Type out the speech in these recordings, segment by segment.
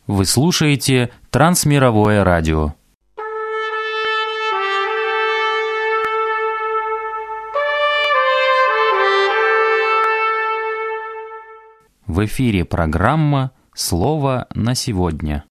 Вы слушаете Трансмировое радио. В эфире программа «Слово на сегодня».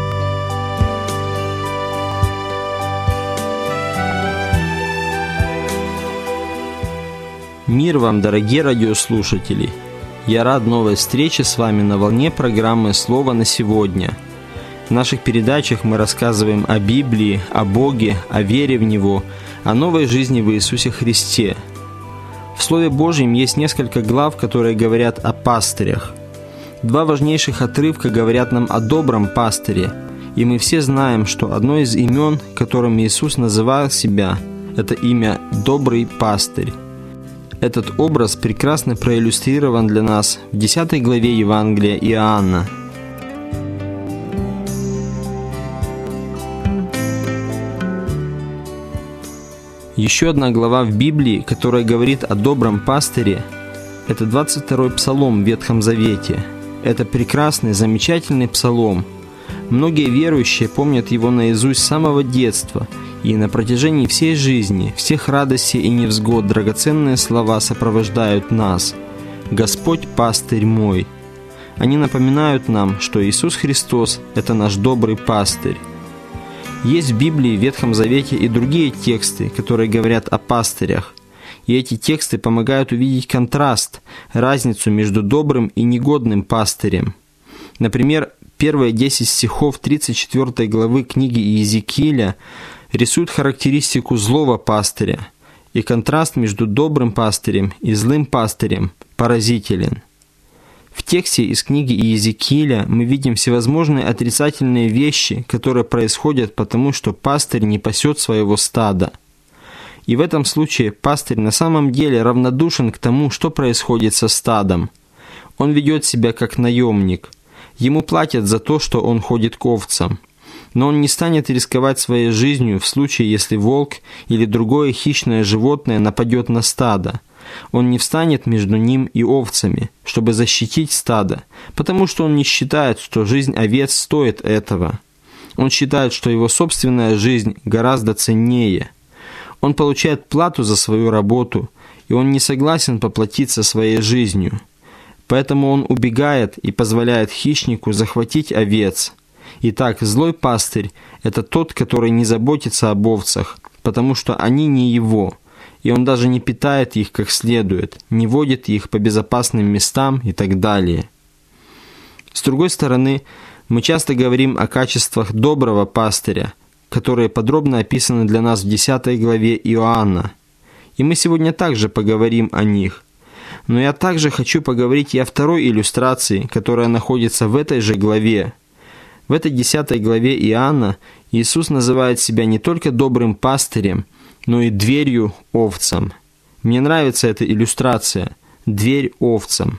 Мир вам, дорогие радиослушатели! Я рад новой встрече с вами на волне программы «Слово на сегодня». В наших передачах мы рассказываем о Библии, о Боге, о вере в Него, о новой жизни в Иисусе Христе. В Слове Божьем есть несколько глав, которые говорят о пастырях. Два важнейших отрывка говорят нам о добром пастыре, и мы все знаем, что одно из имен, которым Иисус называл себя, это имя «Добрый пастырь». Этот образ прекрасно проиллюстрирован для нас в 10 главе Евангелия Иоанна. Еще одна глава в Библии, которая говорит о добром пастыре, это 22-й псалом в Ветхом Завете. Это прекрасный, замечательный псалом. Многие верующие помнят его наизусть с самого детства, и на протяжении всей жизни, всех радостей и невзгод драгоценные слова сопровождают нас. «Господь пастырь мой». Они напоминают нам, что Иисус Христос – это наш добрый пастырь. Есть в Библии, в Ветхом Завете и другие тексты, которые говорят о пастырях. И эти тексты помогают увидеть контраст, разницу между добрым и негодным пастырем. Например, первые 10 стихов 34 главы книги Иезекииля рисуют характеристику злого пастыря, и контраст между добрым пастырем и злым пастырем поразителен. В тексте из книги Иезекииля мы видим всевозможные отрицательные вещи, которые происходят потому, что пастырь не пасет своего стада. И в этом случае пастырь на самом деле равнодушен к тому, что происходит со стадом. Он ведет себя как наемник. Ему платят за то, что он ходит к овцам. Но он не станет рисковать своей жизнью в случае, если волк или другое хищное животное нападет на стадо. Он не встанет между ним и овцами, чтобы защитить стадо, потому что он не считает, что жизнь овец стоит этого. Он считает, что его собственная жизнь гораздо ценнее. Он получает плату за свою работу, и он не согласен поплатиться своей жизнью. Поэтому он убегает и позволяет хищнику захватить овец. Итак, злой пастырь – это тот, который не заботится об овцах, потому что они не его, и он даже не питает их как следует, не водит их по безопасным местам и так далее. С другой стороны, мы часто говорим о качествах доброго пастыря, которые подробно описаны для нас в 10 главе Иоанна. И мы сегодня также поговорим о них. Но я также хочу поговорить и о второй иллюстрации, которая находится в этой же главе. В этой 10 главе Иоанна Иисус называет себя не только добрым пастырем, но и дверью овцам. Мне нравится эта иллюстрация – дверь овцам.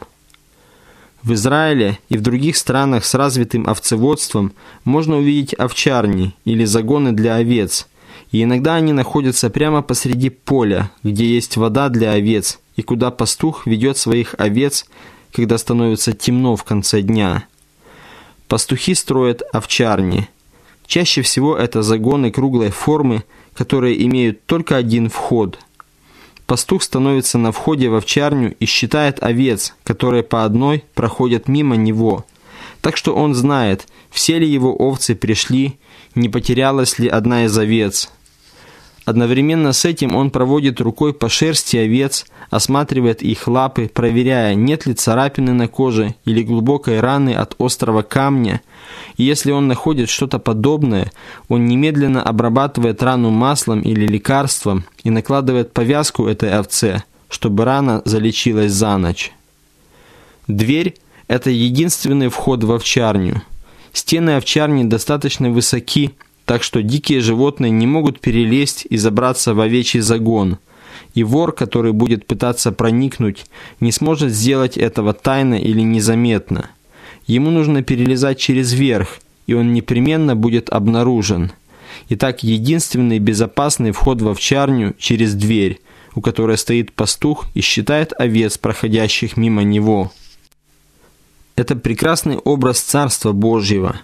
В Израиле и в других странах с развитым овцеводством можно увидеть овчарни или загоны для овец, и иногда они находятся прямо посреди поля, где есть вода для овец, и куда пастух ведет своих овец, когда становится темно в конце дня. Пастухи строят овчарни. Чаще всего это загоны круглой формы, которые имеют только один вход. Пастух становится на входе в овчарню и считает овец, которые по одной проходят мимо него. Так что он знает, все ли его овцы пришли, не потерялась ли одна из овец. Одновременно с этим он проводит рукой по шерсти овец, осматривает их лапы, проверяя, нет ли царапины на коже или глубокой раны от острого камня. И если он находит что-то подобное, он немедленно обрабатывает рану маслом или лекарством и накладывает повязку этой овце, чтобы рана залечилась за ночь. Дверь – это единственный вход в овчарню. Стены овчарни достаточно высоки, так что дикие животные не могут перелезть и забраться в овечий загон. И вор, который будет пытаться проникнуть, не сможет сделать этого тайно или незаметно. Ему нужно перелезать через верх, и он непременно будет обнаружен. Итак, единственный безопасный вход в овчарню через дверь, у которой стоит пастух и считает овец, проходящих мимо него. Это прекрасный образ Царства Божьего.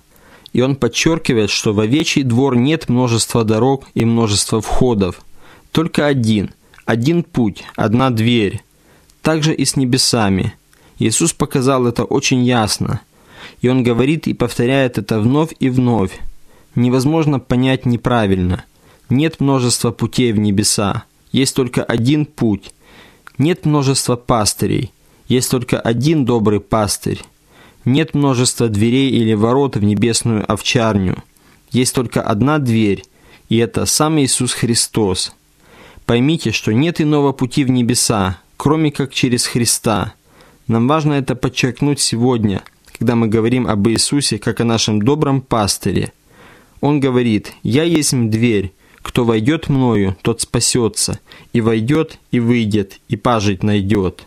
И он подчеркивает, что в овечий двор нет множества дорог и множества входов. Только один путь, одна дверь. Так же и с небесами. Иисус показал это очень ясно. И Он говорит и повторяет это вновь и вновь. Невозможно понять неправильно. Нет множества путей в небеса. Есть только один путь. Нет множества пастырей. Есть только один добрый пастырь. Нет множества дверей или ворот в небесную овчарню. Есть только одна дверь, и это сам Иисус Христос. Поймите, что нет иного пути в небеса, кроме как через Христа. Нам важно это подчеркнуть сегодня, когда мы говорим об Иисусе как о нашем добром пастыре. Он говорит: «Я есть дверь, кто войдет мною, тот спасется, и войдет, и выйдет, и пажить найдет».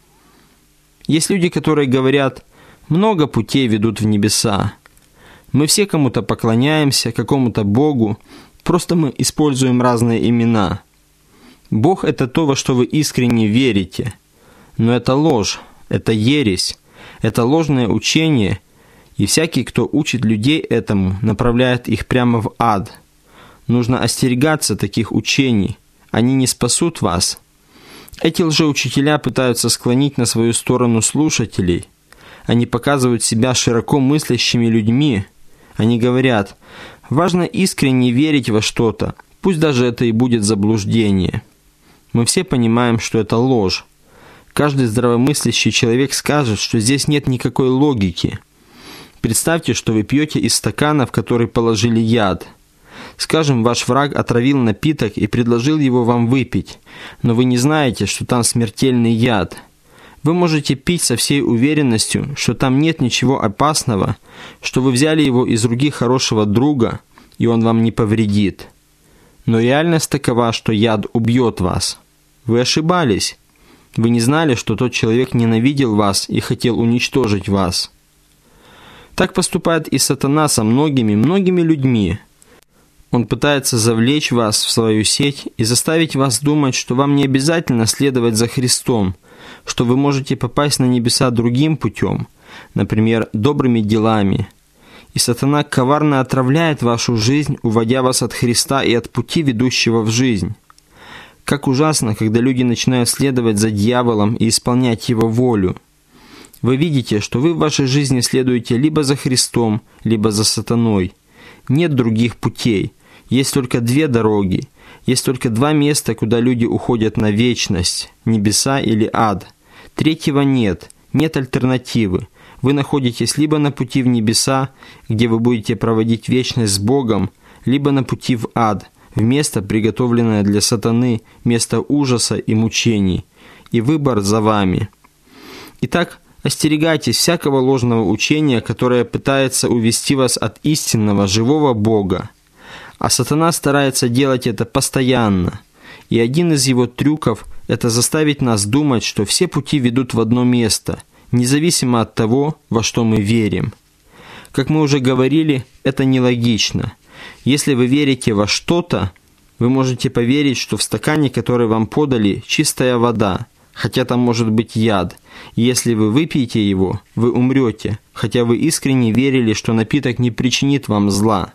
Есть люди, которые говорят: много путей ведут в небеса. Мы все кому-то поклоняемся, какому-то Богу, просто мы используем разные имена. Бог – это то, во что вы искренне верите. Но это ложь, это ересь, это ложное учение, и всякий, кто учит людей этому, направляет их прямо в ад. Нужно остерегаться таких учений, они не спасут вас. Эти лжеучителя пытаются склонить на свою сторону слушателей. Они показывают себя широко мыслящими людьми. Они говорят: важно искренне верить во что-то, пусть даже это и будет заблуждение. Мы все понимаем, что это ложь. Каждый здравомыслящий человек скажет, что здесь нет никакой логики. Представьте, что вы пьете из стакана, в который положили яд. Скажем, ваш враг отравил напиток и предложил его вам выпить, но вы не знаете, что там смертельный яд. Вы можете пить со всей уверенностью, что там нет ничего опасного, что вы взяли его из руки хорошего друга, и он вам не повредит. Но реальность такова, что яд убьет вас. Вы ошибались. Вы не знали, что тот человек ненавидел вас и хотел уничтожить вас. Так поступает и сатана со многими людьми. Он пытается завлечь вас в свою сеть и заставить вас думать, что вам не обязательно следовать за Христом, что вы можете попасть на небеса другим путем, например, добрыми делами. И сатана коварно отравляет вашу жизнь, уводя вас от Христа и от пути, ведущего в жизнь. Как ужасно, когда люди начинают следовать за дьяволом и исполнять его волю. Вы видите, что вы в вашей жизни следуете либо за Христом, либо за сатаной. Нет других путей. Есть только две дороги. Есть только два места, куда люди уходят на вечность – небеса или ад. Третьего нет. Нет альтернативы. Вы находитесь либо на пути в небеса, где вы будете проводить вечность с Богом, либо на пути в ад, в место, приготовленное для сатаны, место ужаса и мучений. И выбор за вами. Итак, остерегайтесь всякого ложного учения, которое пытается увести вас от истинного, живого Бога. А сатана старается делать это постоянно. И один из его трюков – это заставить нас думать, что все пути ведут в одно место, независимо от того, во что мы верим. Как мы уже говорили, это нелогично. Если вы верите во что-то, вы можете поверить, что в стакане, который вам подали, чистая вода, хотя там может быть яд. И если вы выпьете его, вы умрете, хотя вы искренне верили, что напиток не причинит вам зла.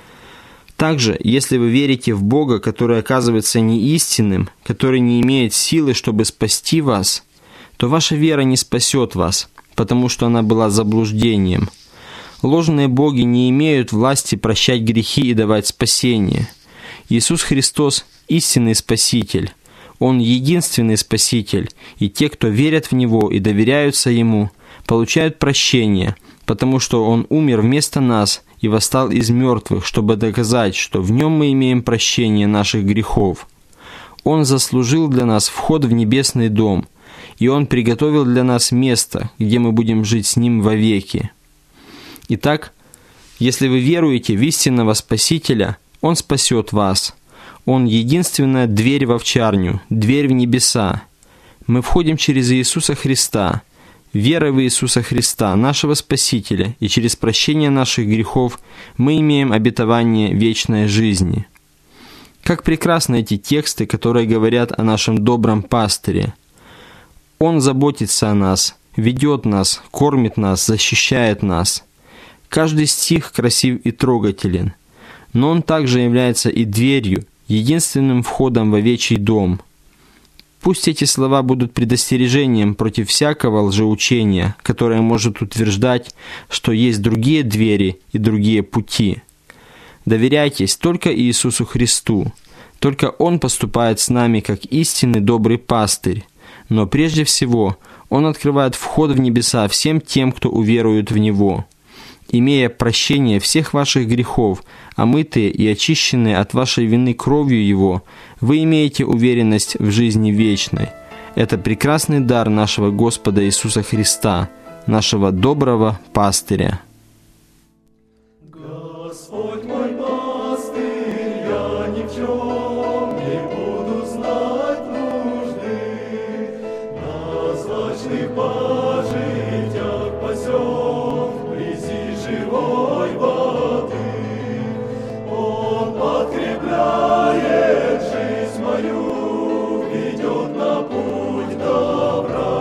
Также, если вы верите в Бога, который оказывается неистинным, который не имеет силы, чтобы спасти вас, то ваша вера не спасет вас, потому что она была заблуждением. Ложные боги не имеют власти прощать грехи и давать спасение. Иисус Христос – истинный Спаситель. Он единственный Спаситель, и те, кто верят в Него и доверяются Ему, получают прощение, потому что Он умер вместо нас и восстал из мертвых, чтобы доказать, что в Нем мы имеем прощение наших грехов. Он заслужил для нас вход в небесный дом, и Он приготовил для нас место, где мы будем жить с Ним вовеки. Итак, если вы веруете в истинного Спасителя, Он спасет вас. Он единственная дверь в овчарню, дверь в небеса. Мы входим через Иисуса Христа. Верой в Иисуса Христа, нашего Спасителя, и через прощение наших грехов мы имеем обетование вечной жизни. Как прекрасны эти тексты, которые говорят о нашем добром пастыре. Он заботится о нас, ведет нас, кормит нас, защищает нас. Каждый стих красив и трогателен, но он также является и дверью, единственным входом в овечий дом. Пусть эти слова будут предостережением против всякого лжеучения, которое может утверждать, что есть другие двери и другие пути. Доверяйтесь только Иисусу Христу. Только Он поступает с нами как истинный добрый пастырь. Но прежде всего Он открывает вход в небеса всем тем, кто уверует в Него. Имея прощение всех ваших грехов, омытые и очищенные от вашей вины кровью Его, вы имеете уверенность в жизни вечной. Это прекрасный дар нашего Господа Иисуса Христа, нашего доброго пастыря. Господь мой пастырь, я ни в чем не буду знать нужды. На злачных пожитях пасет вблизи живой воды. Он подкрепляет жизнь мою, ведет на путь добра,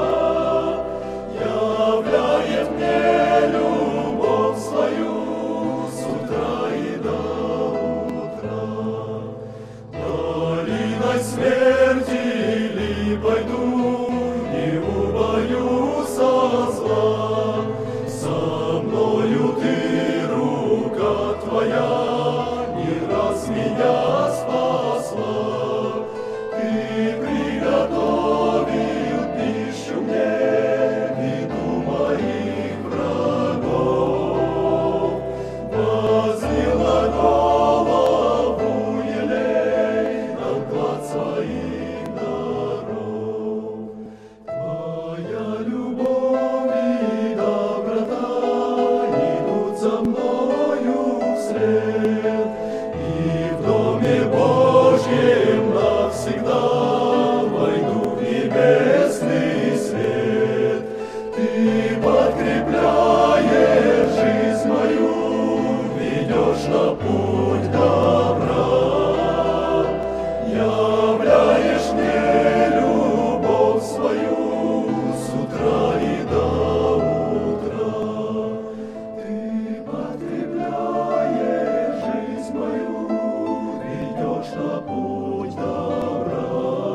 являет мне любовь свою с утра и до утра. Долиной смерти ли пойду, не убоюсь зла. Со мною ты, рука твоя, не раз меня спасла. Ты приготовил пищу мне, виду моих врагов. Возлил на голову елей, на вклад своих даров. Твоя любовь и доброта идут за мною вслед, и в доме Божьем навсегда войду в небесный свет. Ты подкрепляешь жизнь мою, ведешь на путь добра, являешь мне любовь свою с утра и до утра. Ты подкрепляешь жизнь мою, ведешь на путь добра,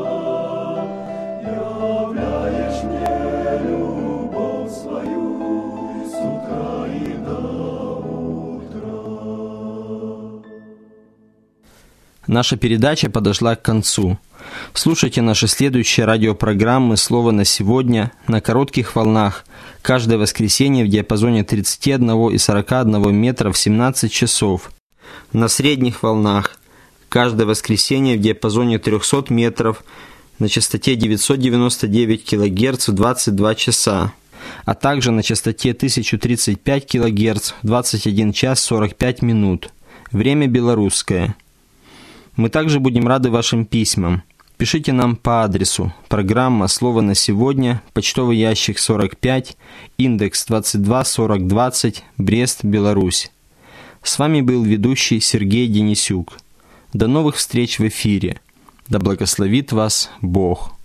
являешь мне любовь свою с утра и до утра. Наша передача подошла к концу. Слушайте наши следующие радиопрограммы «Слово на сегодня» на коротких волнах каждое воскресенье в диапазоне 31 и 41 метра в 17 часов. На средних волнах каждое воскресенье в диапазоне 300 метров на частоте 999 кГц в 22 часа, а также на частоте 1035 кГц в 21 час 45 минут. Время белорусское. Мы также будем рады вашим письмам. Пишите нам по адресу: программа «Слово на сегодня», почтовый ящик 45, индекс 224020, Брест, Беларусь. С вами был ведущий Сергей Денисюк. До новых встреч в эфире. Да благословит вас Бог.